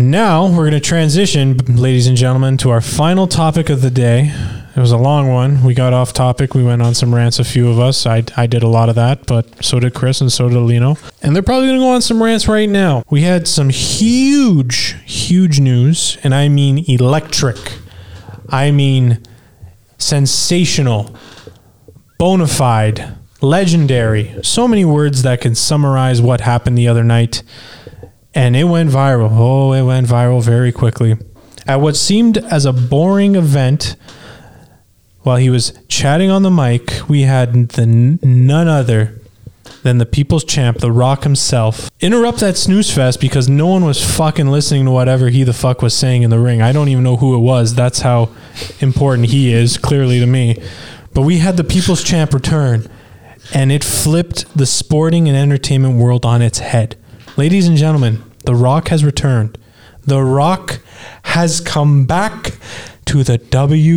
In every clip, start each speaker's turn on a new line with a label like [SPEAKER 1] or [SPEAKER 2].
[SPEAKER 1] And now we're going to transition, ladies and gentlemen, to our final topic of the day. It was a long one. We got off topic. We went on some rants, a few of us. I did a lot of that, but so did Chris and so did Lino. And they're probably going to go on some rants right now. We had some huge news, and I mean electric. I mean sensational, bona fide, legendary. So many words that can summarize what happened the other night. And it went viral. Oh, it went viral very quickly. At what seemed as a boring event, while he was chatting on the mic, we had none other than the people's champ, The Rock himself, interrupt that snooze fest because no one was fucking listening to whatever he the fuck was saying in the ring. I don't even know who it was. That's how important he is, clearly to me. But we had the people's champ return, and it flipped the sporting and entertainment world on its head. Ladies and gentlemen, The Rock has returned. The Rock has come back to the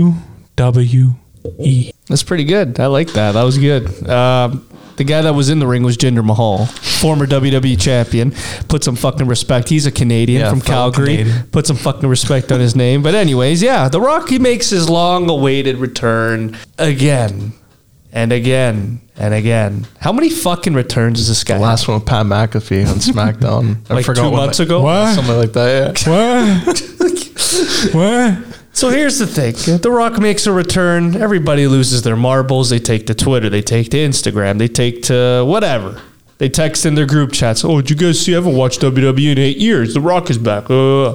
[SPEAKER 1] WWE.
[SPEAKER 2] That's pretty good. I like that. That was good. The guy that was in the ring was Jinder Mahal, former WWE champion. Put some fucking respect. He's a Canadian from Calgary. Canadian. Put some fucking respect on his name. But anyways, yeah, The Rock, he makes his long-awaited return again and again and again. How many fucking returns is this guy?
[SPEAKER 3] The last one with Pat McAfee on SmackDown.
[SPEAKER 2] I forgot 2 months ago?
[SPEAKER 1] What?
[SPEAKER 3] Something like that,
[SPEAKER 1] yeah. What?
[SPEAKER 2] So here's the thing. The Rock makes a return. Everybody loses their marbles. They take to Twitter. They take to Instagram. They take to whatever. They text in their group chats. Oh, did you guys see? I haven't watched WWE in 8 years. The Rock is back.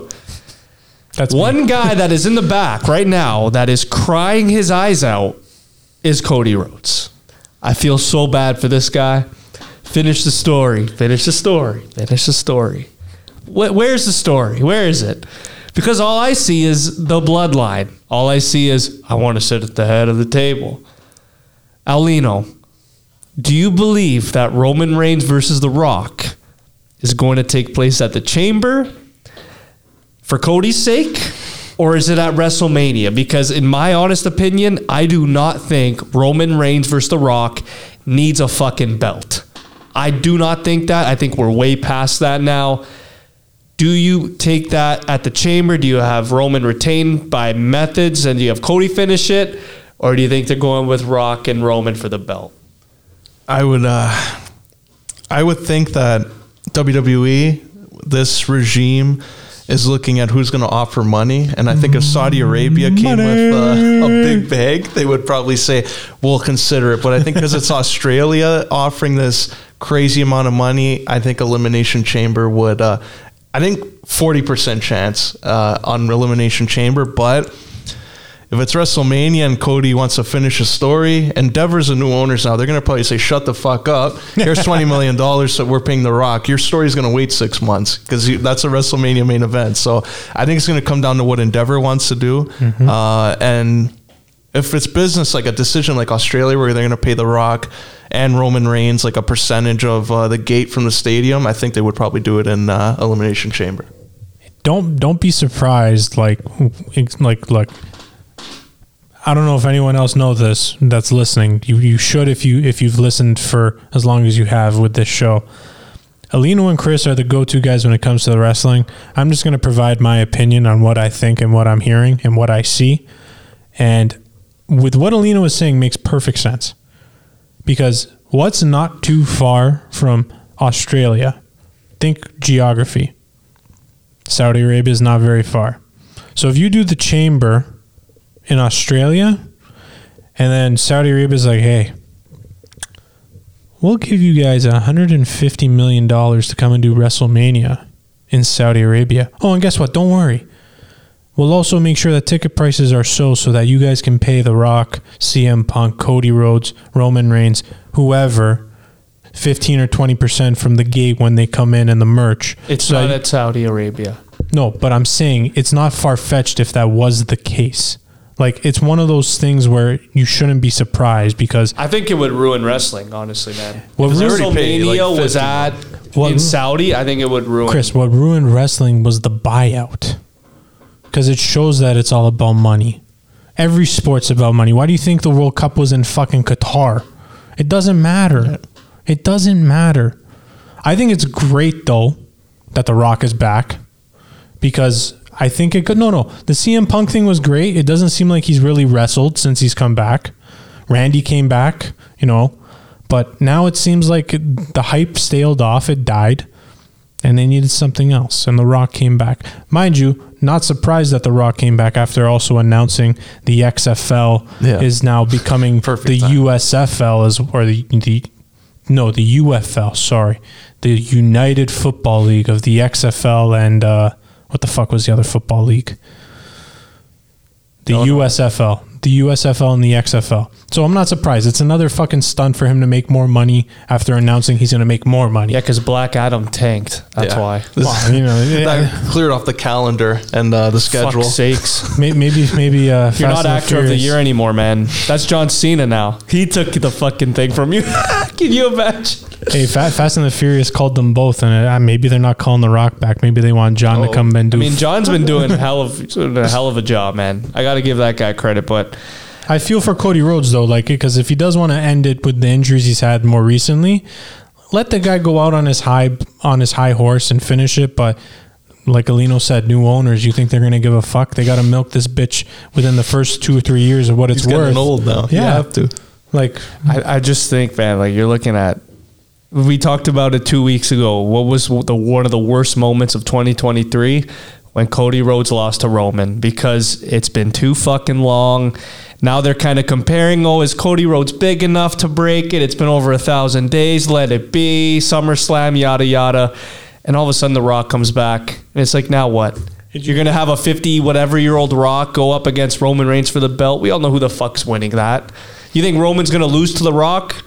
[SPEAKER 2] That's one guy that is in the back right now that is crying his eyes out is Cody Rhodes. I feel so bad for this guy. Finish the story. Finish the story. Finish the story. Where's the story? Where is it? Because all I see is the bloodline. All I see is, I want to sit at the head of the table. Alino, do you believe that Roman Reigns versus The Rock is going to take place at the Chamber for Cody's sake? Or is it at WrestleMania? Because in my honest opinion, I do not think Roman Reigns versus The Rock needs a fucking belt. I do not think that. I think we're way past that now. Do you take that at the Chamber? Do you have Roman retain by methods and do you have Cody finish it? Or do you think they're going with Rock and Roman for the belt?
[SPEAKER 3] I would think that WWE, this regime, is looking at who's going to offer money. And I think if Saudi Arabia came with a big bag, they would probably say, we'll consider it. But I think because it's Australia offering this crazy amount of money, I think Elimination Chamber would... I think 40% chance on Elimination Chamber, but if it's WrestleMania and Cody wants to finish a story, Endeavor's the new owners now. They're going to probably say, shut the fuck up. Here's $20 million that we're paying The Rock. Your story's going to wait 6 months because that's a WrestleMania main event. So I think it's going to come down to what Endeavor wants to do. Mm-hmm. And if it's business, like a decision like Australia where they're going to pay The Rock and Roman Reigns like a percentage of the gate from the stadium, I think they would probably do it in Elimination Chamber.
[SPEAKER 1] Don't be surprised. Like look, I don't know if anyone else knows this that's listening. You should if you've listened for as long as you have with this show. Alino and Chris are the go-to guys when it comes to the wrestling. I'm just going to provide my opinion on what I think and what I'm hearing and what I see. And with what Alino is saying makes perfect sense. Because what's not too far from Australia? Think geography. Saudi Arabia is not very far. So if you do the Chamber in Australia, and then Saudi Arabia is like, hey, we'll give you guys $150 million to come and do WrestleMania in Saudi Arabia. Oh, and guess what? Don't worry. We'll also make sure that ticket prices are so that you guys can pay The Rock, CM Punk, Cody Rhodes, Roman Reigns, whoever, 15 or 20% from the gate when they come in and the merch.
[SPEAKER 2] It's not at Saudi Arabia.
[SPEAKER 1] No, but I'm saying it's not far-fetched if that was the case. Like, it's one of those things where you shouldn't be surprised because...
[SPEAKER 2] I think it would ruin wrestling, honestly, man.
[SPEAKER 1] Well,
[SPEAKER 2] if WrestleMania was in Saudi, I think it would ruin...
[SPEAKER 1] Chris, what ruined wrestling was the buyout. Because it shows that it's all about money. Every sport's about money. Why do you think the World Cup was in fucking Qatar? It doesn't matter. It doesn't matter. I think it's great, though, that The Rock is back. because I think it could. No. The CM Punk thing was great. It doesn't seem like he's really wrestled since he's come back. Randy came back, but now it seems like the hype staled off. It died. And they needed something else. And The Rock came back. Mind you, not surprised that The Rock came back after also announcing the XFL is now becoming the USFL, the UFL, sorry. The United Football League of the XFL and what the fuck was the other football league? The USFL. The USFL and the XFL. So I'm not surprised. It's another fucking stunt for him to make more money after announcing he's going to make more money.
[SPEAKER 2] Yeah, because Black Adam tanked. That's why.
[SPEAKER 3] That cleared off the calendar and the schedule.
[SPEAKER 2] Fuck's sakes.
[SPEAKER 1] Maybe.
[SPEAKER 2] You're not actor of the year anymore, man. That's John Cena now. He took the fucking thing from you. Can you imagine?
[SPEAKER 1] Hey, Fast and the Furious called them both, and maybe they're not calling The Rock back. Maybe they want John to come and do.
[SPEAKER 2] John's been doing a hell of a job, man. I got to give that guy credit, but
[SPEAKER 1] I feel for Cody Rhodes though, because if he does want to end it with the injuries he's had more recently, let the guy go out on his high horse and finish it. But like Alino said, new owners, you think they're going to give a fuck? They got to milk this bitch within the first 2 or 3 years of what it's worth. He's
[SPEAKER 3] getting old now.
[SPEAKER 1] Yeah,
[SPEAKER 3] you have to.
[SPEAKER 2] I just think, man, you're looking at. We talked about it 2 weeks ago. What was one of the worst moments of 2023? When Cody Rhodes lost to Roman, because it's been too fucking long. Now they're kind of comparing, is Cody Rhodes big enough to break it? It's been over 1,000 days. Let it be. SummerSlam, yada, yada. And all of a sudden The Rock comes back. And it's like, now what? You're going to have a 50-whatever-year-old Rock go up against Roman Reigns for the belt? We all know who the fuck's winning that. You think Roman's going to lose to The Rock?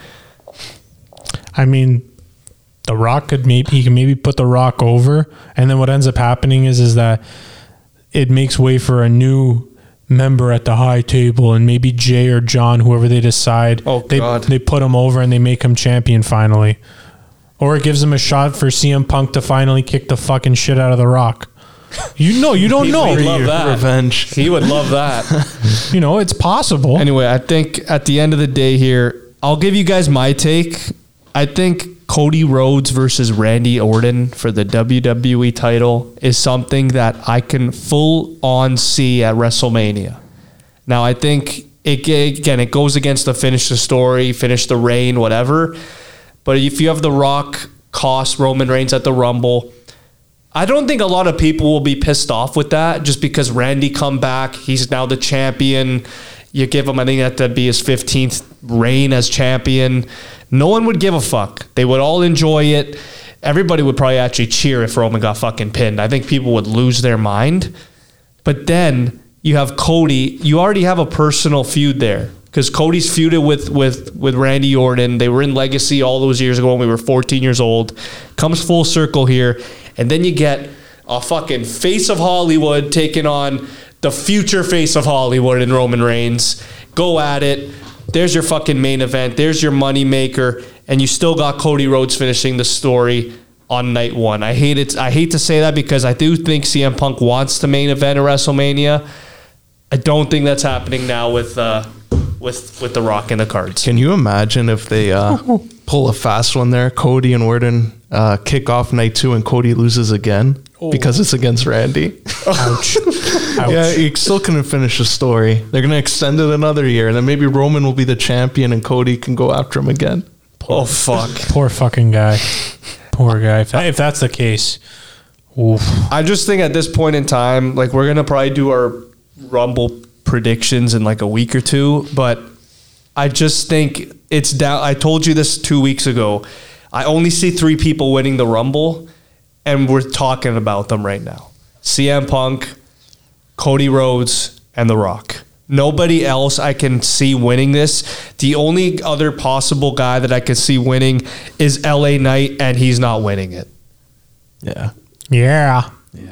[SPEAKER 1] I mean, The Rock can maybe put The Rock over, and then what ends up happening is that it makes way for a new member at the high table, and maybe Jay or John, whoever they decide, they put him over and they make him champion finally, or it gives him a shot for CM Punk to finally kick the fucking shit out of The Rock. You don't know.
[SPEAKER 2] He would love that.
[SPEAKER 3] Revenge.
[SPEAKER 2] He would love that.
[SPEAKER 1] It's possible.
[SPEAKER 2] Anyway, I think at the end of the day here, I'll give you guys my take. I think Cody Rhodes versus Randy Orton for the WWE title is something that I can full on see at WrestleMania. Now, I think it goes against the finish the story, finish the reign, whatever. But if you have The Rock cost Roman Reigns at the Rumble, I don't think a lot of people will be pissed off with that just because Randy come back. He's now the champion. You give him, I think that'd be his 15th reign as champion. No one would give a fuck. They would all enjoy it. Everybody would probably actually cheer if Roman got fucking pinned. I think people would lose their mind. But then you have Cody. You already have a personal feud there because Cody's feuded with Randy Orton. They were in Legacy all those years ago when we were 14 years old. Comes full circle here. And then you get a fucking face of Hollywood taking on the future face of Hollywood in Roman Reigns. Go at it. There's your fucking main event. There's your money maker. And you still got Cody Rhodes finishing the story on night one. I hate to say that because I do think CM Punk wants the main event of WrestleMania. I don't think that's happening now with The Rock in the cards.
[SPEAKER 3] Can you imagine if they pull a fast one there? Cody and Orton kick off night 2 and Cody loses again because it's against Randy.
[SPEAKER 1] Ouch.
[SPEAKER 3] Yeah, he still couldn't finish the story. They're going to extend it another year, and then maybe Roman will be the champion and Cody can go after him again.
[SPEAKER 2] Fuck.
[SPEAKER 1] Poor fucking guy. Poor guy. If that's the case. Oof.
[SPEAKER 2] I just think at this point in time, we're going to probably do our Rumble predictions in a week or two, but I just think it's down. I told you this 2 weeks ago. I only see 3 people winning the Rumble, and we're talking about them right now. CM Punk, Cody Rhodes, and The Rock. Nobody else I can see winning this. The only other possible guy that I could see winning is LA Knight, and he's not winning it.
[SPEAKER 3] Yeah.
[SPEAKER 1] Yeah.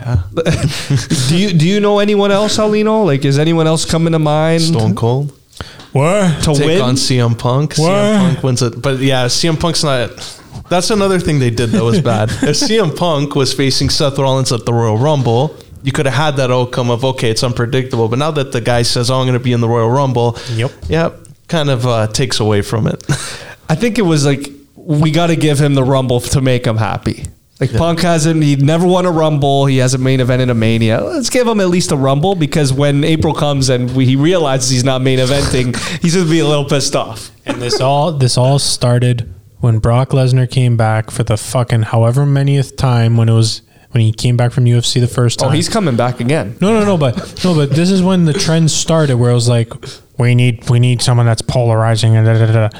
[SPEAKER 2] Do you know anyone else, Alino? Is anyone else coming to mind?
[SPEAKER 3] Stone Cold.
[SPEAKER 1] What?
[SPEAKER 3] To
[SPEAKER 2] win?
[SPEAKER 3] Take on CM Punk.
[SPEAKER 1] What?
[SPEAKER 3] CM Punk wins it. But yeah, CM Punk's not... That's another thing they did that was bad. If CM Punk was facing Seth Rollins at the Royal Rumble, you could have had that outcome of, okay, it's unpredictable. But now that the guy says, I'm going to be in the Royal Rumble, kind of takes away from it.
[SPEAKER 2] I think it was we got to give him the Rumble to make him happy. Like Punk he never won a Rumble. He hasn't main evented a Mania. Let's give him at least a Rumble, because when April comes and he realizes he's not main eventing, he's going to be a little pissed off.
[SPEAKER 1] And this all started when Brock Lesnar came back for the fucking however manyth time when he came back from UFC the first time.
[SPEAKER 2] Oh, he's coming back again.
[SPEAKER 1] No, but this is when the trend started, where it was like, we need someone that's polarizing and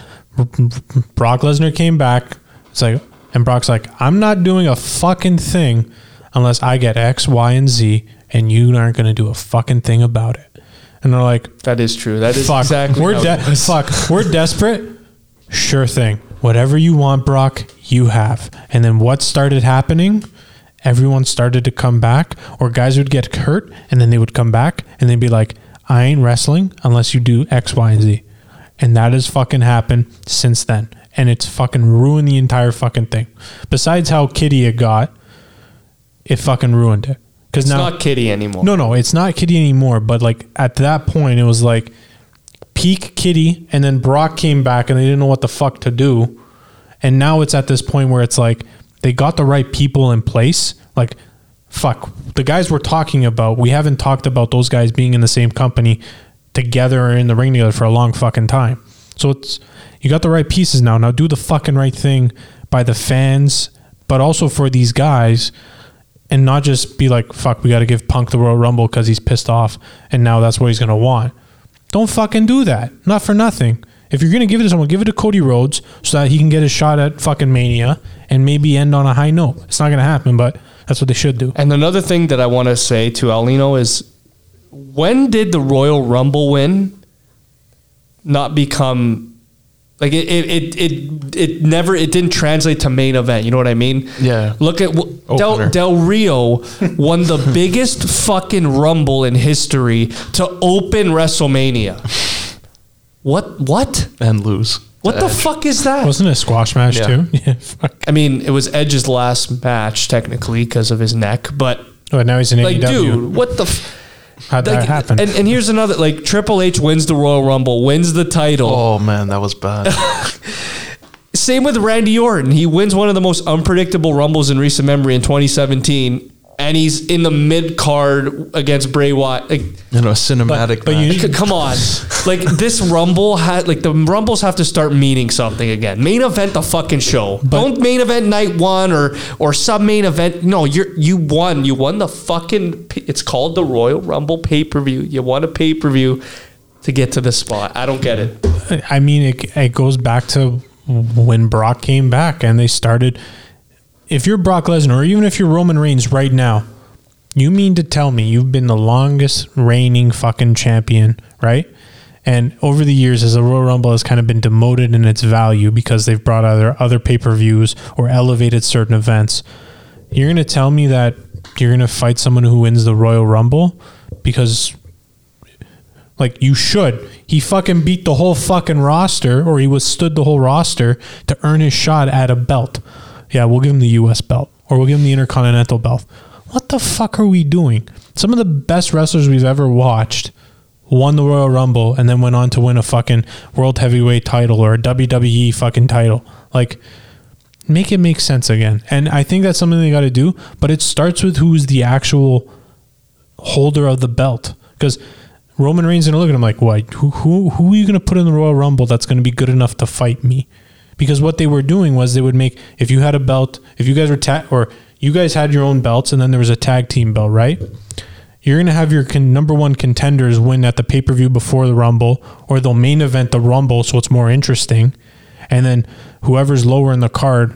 [SPEAKER 1] Brock Lesnar came back. It's like, and Brock's like, I'm not doing a fucking thing unless I get X, Y, and Z, and you aren't going to do a fucking thing about it. And they're like,
[SPEAKER 2] that is true. That is
[SPEAKER 1] fuck,
[SPEAKER 2] exactly
[SPEAKER 1] we're desperate. Sure thing. Whatever you want, Brock, you have. And then what started happening? Everyone started to come back, or guys would get hurt, and then they would come back, and they'd be like, I ain't wrestling unless you do X, Y, and Z. And that has fucking happened since then. And it's fucking ruined the entire fucking thing. Besides how kitty it got, it fucking ruined it.
[SPEAKER 2] It's now, not kitty anymore.
[SPEAKER 1] No, it's not kitty anymore. But like at that point, it was like peak kitty, and then Brock came back, and they didn't know what the fuck to do. And now it's at this point where it's like they got the right people in place. Like, fuck, the guys we're talking about, we haven't talked about those guys being in the same company together or in the ring together for a long fucking time. So it's, you got the right pieces now. Now do the fucking right thing by the fans, but also for these guys, and not just be like, fuck, we got to give Punk the Royal Rumble because he's pissed off and now that's what he's going to want. Don't fucking do that. Not for nothing. If you're going to give it to someone, give it to Cody Rhodes so that he can get a shot at fucking Mania and maybe end on a high note. It's not going to happen, but that's what they should do.
[SPEAKER 2] And another thing that I want to say to Alino is, when did the Royal Rumble win not become like it didn't translate to main event? You know what I mean?
[SPEAKER 3] Yeah.
[SPEAKER 2] Look at Del Rio won the biggest fucking Rumble in history to open WrestleMania. What?
[SPEAKER 3] And lose.
[SPEAKER 2] What the fuck is that?
[SPEAKER 1] Wasn't it a squash match too? Yeah. Fuck.
[SPEAKER 2] I mean, it was Edge's last match technically because of his neck, but
[SPEAKER 1] now he's in AEW.
[SPEAKER 2] Like, dude, what the
[SPEAKER 1] how'd that happen?
[SPEAKER 2] And here's another, like, Triple H wins the Royal Rumble, wins the title.
[SPEAKER 3] Oh man, that was bad.
[SPEAKER 2] Same with Randy Orton. He wins one of the most unpredictable Rumbles in recent memory in 2017. And he's in the mid card against Bray Wyatt. Like,
[SPEAKER 3] a cinematic.
[SPEAKER 2] But you come on, like this Rumble had the Rumbles have to start meaning something again. Main event the fucking show. Don't main event night one or sub main event. No, you won. You won the fucking. It's called the Royal Rumble pay-per-view. You won a pay-per-view to get to this spot. I don't get it.
[SPEAKER 1] I mean, it goes back to when Brock came back and they started. If you're Brock Lesnar, or even if you're Roman Reigns right now, you mean to tell me you've been the longest reigning fucking champion, right? And over the years, as the Royal Rumble has kind of been demoted in its value because they've brought other pay-per-views or elevated certain events, you're going to tell me that you're going to fight someone who wins the Royal Rumble? Because, like, you should. He fucking beat the whole fucking roster, or he withstood the whole roster to earn his shot at a belt. Yeah, we'll give him the U.S. belt, or we'll give him the Intercontinental belt. What the fuck are we doing? Some of the best wrestlers we've ever watched won the Royal Rumble and then went on to win a fucking World Heavyweight title or a WWE fucking title. Like, make it make sense again. And I think that's something they got to do, but it starts with who's the actual holder of the belt. Because Roman Reigns is going to look at him like, what? Who are you going to put in the Royal Rumble that's going to be good enough to fight me? Because what they were doing was they would make, if you had a belt, if you guys were or you guys had your own belts and then there was a tag team belt, right? You're going to have your number one contenders win at the pay-per-view before the Rumble, or they'll main event the Rumble so it's more interesting. And then whoever's lower in the card,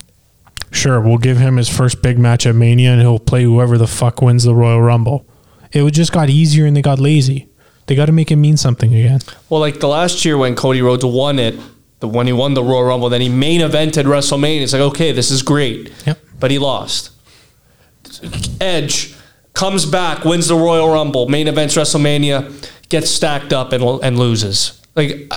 [SPEAKER 1] sure, we'll give him his first big match at Mania and he'll play whoever the fuck wins the Royal Rumble. It just got easier and they got lazy. They got to make it mean something again.
[SPEAKER 2] Well, like the last year when Cody Rhodes won it, when he won the Royal Rumble, then he main evented WrestleMania. It's like, okay, this is great.
[SPEAKER 1] Yep.
[SPEAKER 2] But he lost. Edge comes back, wins the Royal Rumble, main events WrestleMania, gets stacked up and loses. Like,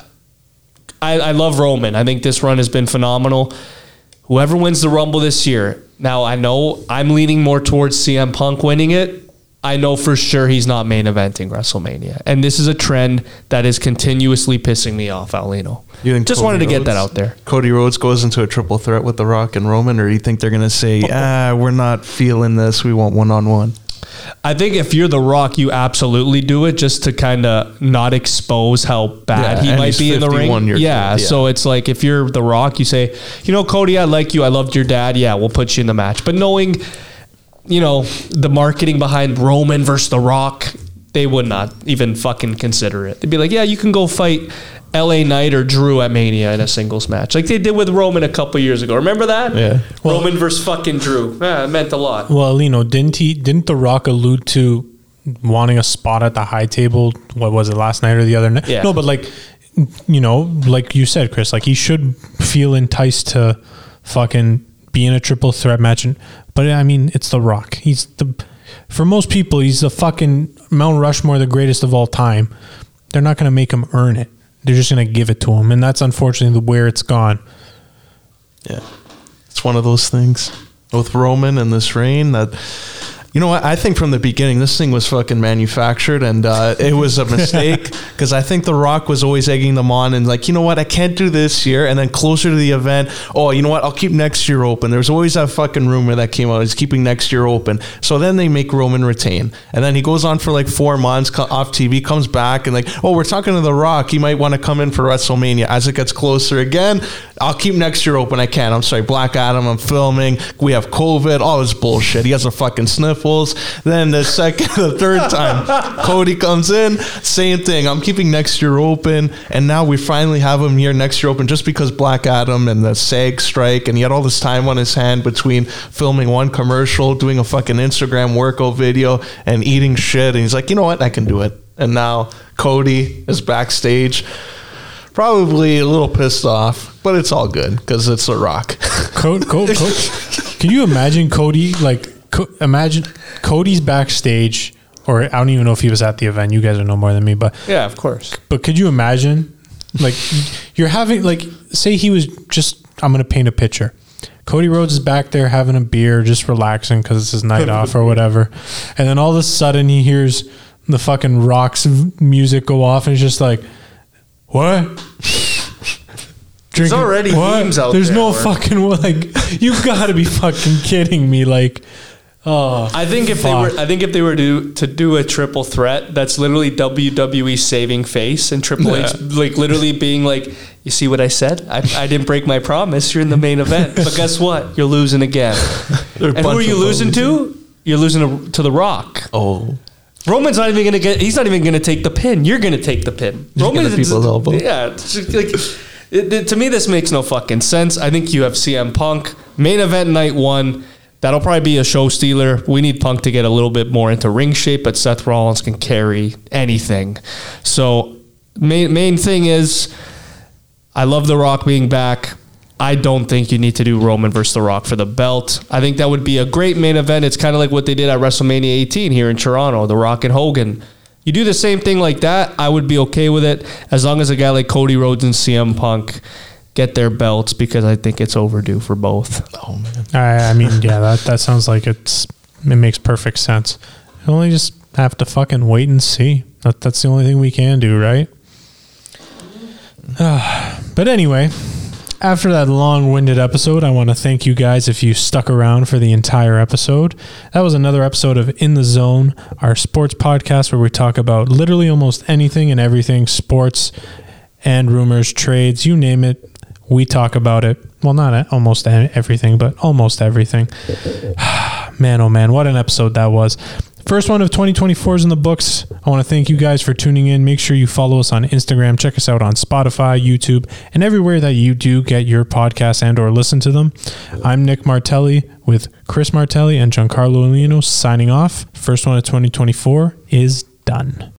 [SPEAKER 2] I love Roman. I think this run has been phenomenal. Whoever wins the Rumble this year, now I know I'm leaning more towards CM Punk winning it, I know for sure he's not main eventing WrestleMania. And this is a trend that is continuously pissing me off, Aulino.
[SPEAKER 3] You think
[SPEAKER 2] Just
[SPEAKER 3] Cody
[SPEAKER 2] wanted to get
[SPEAKER 3] Rhodes-
[SPEAKER 2] that out there.
[SPEAKER 3] Cody Rhodes goes into a triple threat with The Rock and Roman, or do you think they're going to say, we're not feeling this, we want one-on-one?
[SPEAKER 2] I think if you're The Rock, you absolutely do it just to kind of not expose how bad
[SPEAKER 3] Yeah,
[SPEAKER 2] he
[SPEAKER 3] and
[SPEAKER 2] might
[SPEAKER 3] he's
[SPEAKER 2] be in the
[SPEAKER 3] 51
[SPEAKER 2] ring.
[SPEAKER 3] years
[SPEAKER 2] Yeah,
[SPEAKER 3] old, yeah.
[SPEAKER 2] so it's like if you're The Rock, you say, Cody, I like you. I loved your dad. Yeah, we'll put you in the match. But knowing, the marketing behind Roman versus The Rock, they would not even fucking consider it. They'd be like, yeah, you can go fight LA Knight or Drew at Mania in a singles match. Like they did with Roman a couple years ago. Remember that?
[SPEAKER 3] Yeah.
[SPEAKER 2] Roman versus fucking Drew. Yeah, it meant a lot.
[SPEAKER 1] Well, didn't The Rock allude to wanting a spot at the high table? What was it, last night or the other night?
[SPEAKER 2] Yeah.
[SPEAKER 1] No, but like you said, Chris, like he should feel enticed to fucking be in a triple threat match. But I mean, it's The Rock. For most people, he's the fucking Mount Rushmore, the greatest of all time. They're not going to make him earn it. They're just going to give it to him. And that's unfortunately where it's gone.
[SPEAKER 3] Yeah. It's one of those things with Roman and this reign that, you know what? I think from the beginning, this thing was fucking manufactured, and it was a mistake because I think The Rock was always egging them on and like, you know what? I can't do this year. And then closer to the event, you know what? I'll keep next year open. There's always that fucking rumor that came out. He's keeping next year open. So then they make Roman retain. And then he goes on for like 4 months off TV, comes back and like, we're talking to The Rock. He might want to come in for WrestleMania. As it gets closer again, I'll keep next year open. I can't. I'm sorry. Black Adam, I'm filming. We have COVID. All this bullshit. He has a fucking sniffles. Then the third time, Cody comes in, same thing. I'm keeping next year open, and now we finally have him here next year open just because Black Adam and the SAG strike, and he had all this time on his hand between filming one commercial, doing a fucking Instagram workout video, and eating shit. And he's like, you know what? I can do it. And now Cody is backstage, probably a little pissed off, but it's all good because it's The Rock.
[SPEAKER 1] Can you imagine Cody, imagine Cody's backstage, or I don't even know if he was at the event. You guys know more than me, but
[SPEAKER 2] Yeah, of course.
[SPEAKER 1] But could you imagine, like, you're having, like, say he was just, I'm going to paint a picture. Cody Rhodes is back there having a beer, just relaxing because it's his night off or whatever. And then all of a sudden he hears the fucking Rock's music go off and he's just like, what?
[SPEAKER 2] There's already memes out
[SPEAKER 1] There's
[SPEAKER 2] there.
[SPEAKER 1] no fucking, like, you gotta be fucking kidding me. Like,
[SPEAKER 2] I think if they were to do a triple threat, that's literally WWE saving face and Triple H like literally being like, you see what I said? I didn't break my promise. You're in the main event, but guess what? You're losing again. And who are you losing to? You're losing to The Rock.
[SPEAKER 3] Oh.
[SPEAKER 2] Roman's not even gonna he's not even gonna take the pin. You're gonna take the pin.
[SPEAKER 3] Roman's people's elbow.
[SPEAKER 2] Yeah, it's just like to me, this makes no fucking sense. I think you have CM Punk main event night 1. That'll probably be a show stealer. We need Punk to get a little bit more into ring shape, but Seth Rollins can carry anything. So main thing is, I love The Rock being back. I don't think you need to do Roman versus The Rock for the belt. I think that would be a great main event. It's kind of like what they did at WrestleMania 18 here in Toronto, The Rock and Hogan. You do the same thing like that, I would be okay with it, as long as a guy like Cody Rhodes and CM Punk get their belts, because I think it's overdue for both.
[SPEAKER 3] Oh, man.
[SPEAKER 1] I mean, yeah, that sounds like it makes perfect sense. You only just have to fucking wait and see. That's the only thing we can do, right? But anyway, after that long-winded episode, I want to thank you guys if you stuck around for the entire episode. That was another episode of In the Zone, our sports podcast where we talk about literally almost anything and everything, sports and rumors, trades, you name it. We talk about it. Well, not almost everything, but almost everything. Man, oh man, what an episode that was. First one of 2024 is in the books. I want to thank you guys for tuning in. Make sure you follow us on Instagram. Check us out on Spotify, YouTube, and everywhere that you do get your podcasts and or listen to them. I'm Nick Martelli with Chris Martelli and Giancarlo Aulino signing off. First one of 2024 is done.